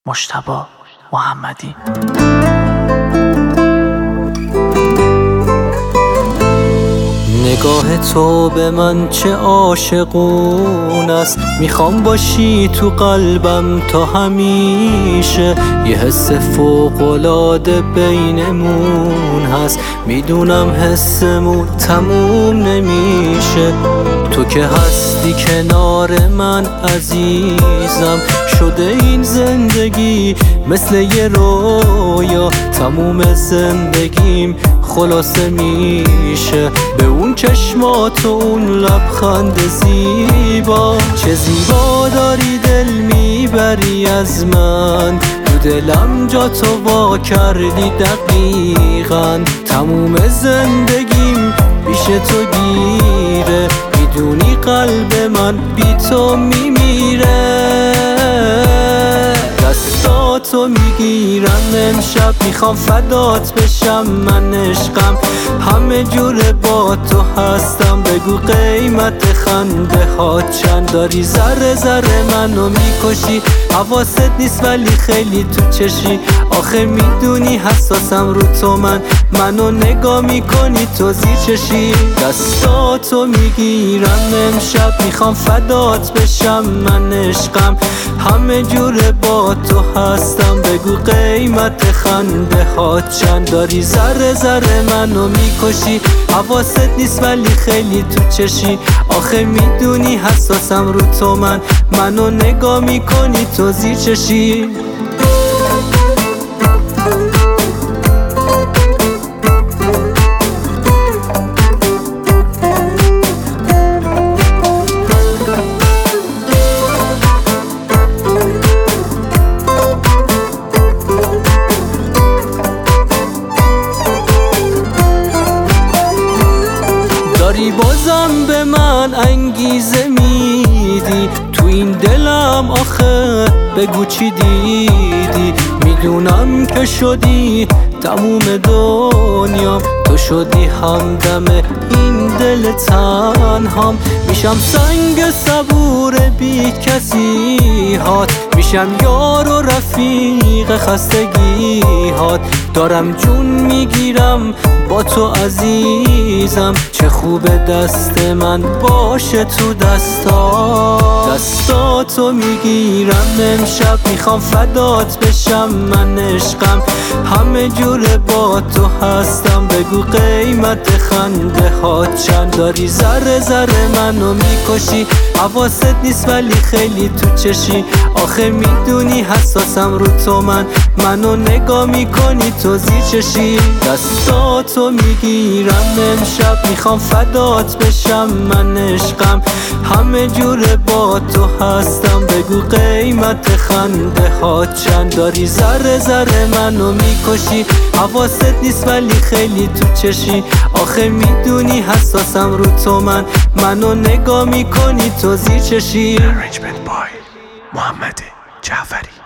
مجتبی محمدی. نگاه تو به من چه عاشقون است، میخوام باشی تو قلبم تا همیشه. یه حس فوق‌العاده بینمون هست، میدونم حسمون تموم نمیشه. تو که هستی کنار من عزیزم، شده این زندگی مثل یه رویا. تموم زندگیم خلاصه میشه به اون چشمات و اون لبخند زیبا. چه زیبا داری دل میبری از من، تو دلم جا تو وا کردی دقیقاً. تموم زندگیم پیش تو گیره، میدونی قلب من بی تو میمیره. دستاتو میگیرم امشب، میخوام فدات بشم. من عشقم همه جوره با تو هستم. بگو قیمت خنده ها چند؟ داری ذره ذره منو میکشی، حواست نیست ولی خیلی تو چشی. آخه میدونی حساسم رو تو، منو نگاه میکنی تو زیر چشی. دستاتو میگیرم امشب، میخوام فدات بشم. من عشقم همه جوره با تو هستم. بگو قیمت خنده ها چند؟ داری ذره ذره منو میکشی، حواست نیست ولی خیلی تو چشی. آخه میدونی حساسم رو تو، منو نگاه میکنی تو زیر چشی. داری بازم به من انگیزه میدی تو این دلم. آخه بگو چی دیدی؟ میدونم که شدی تموم دنیام، تو شدی همدم این دل تنهام. میشم سنگ صبور بی کسی هات، میشم یار و رفیق خستگی هات. دارم جون میگیرم با تو عزیزم، چه خوبه دست من باشه تو دستاتو میگیرم امشب، میخوام فدات بشم. من عشقم همه جوره با تو هستم. بگو قیمت خنده ها چند؟ داری ذره ذره منو میکشی، حواست نیست ولی خیلی تو چشی. آخه میدونی حساسم رو تو، منو نگاه میکنی تو زیر چشی. دستاتو میگیرم امشب، میخوام فدات بشم. من عشقم همه جوره با تو هستم. بگو قیمت خنده ها چند؟ داری ذره ذره منو میکشی، حواست نیست ولی خیلی تو چشی. آخه میدونی حساسم رو تو، منو نگاه میکنی تو زیر چشی. Arrangement by محمد جعفری.